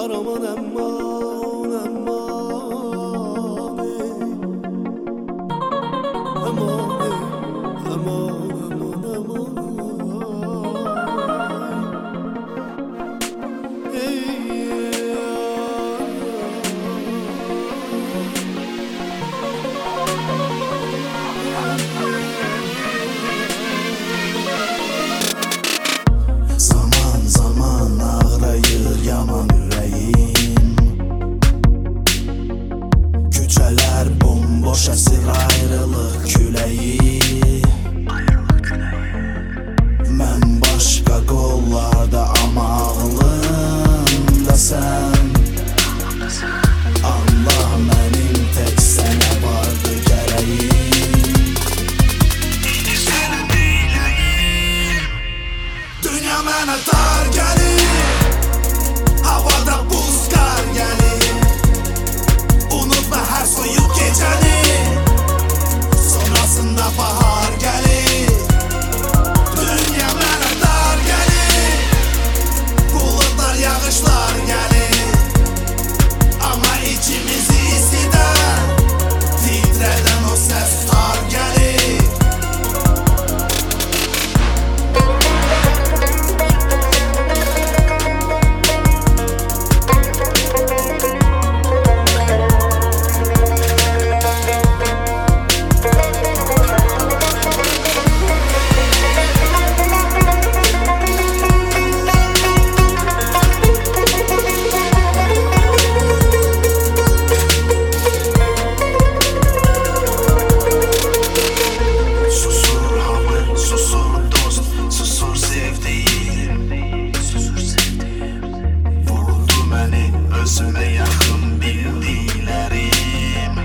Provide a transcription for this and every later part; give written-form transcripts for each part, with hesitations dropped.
aman aman aman aman aman aman Zaman zaman ağrayır yaman ürəyim. Küçələr bomboş əsir ayrılıq küləyi. Mən başqa qollarda amma ağlımda sən. Allah mənim tək sənə vardı gərəyim. Dünya mənə dar gəlir, havada buz qar gəlir. Unutma hər soyuq gecəni, sonrasında bahar gəlir. Dünya mənə dar gəlir, buludlar, yağışlar gəlir. Amma içimizi isidən, titrədən o səs tar gəlir. Özümə yaxın bildiklərim.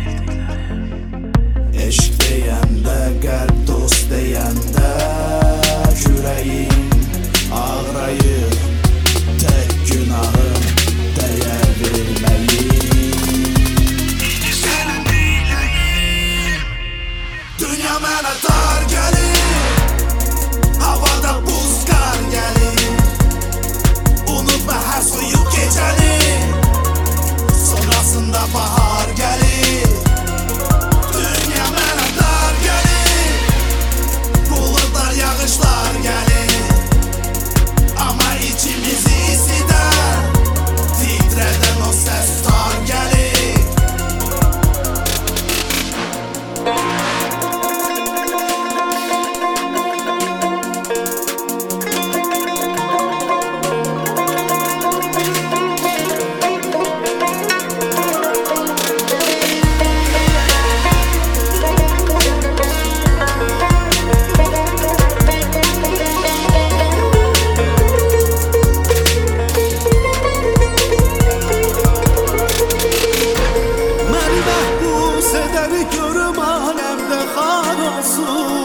Eşq deyəndə, qəlb dost deyəndə, kürəyim ağrayır. Tək günahım dəyər verməliyim. Sənin deyiləyim. Dünya mənə dar gəlir, havada buz qar gəlir. Unutma hər soyuq gecəni, sonrasında bahar gəlir. Dünya mənə dar gəlir, buludlar, yağışlar gəlir. Amma içimizi isidən, titrədən o səs tar gəlir. Məni məhbus edər görüm aləmdə xar olsun.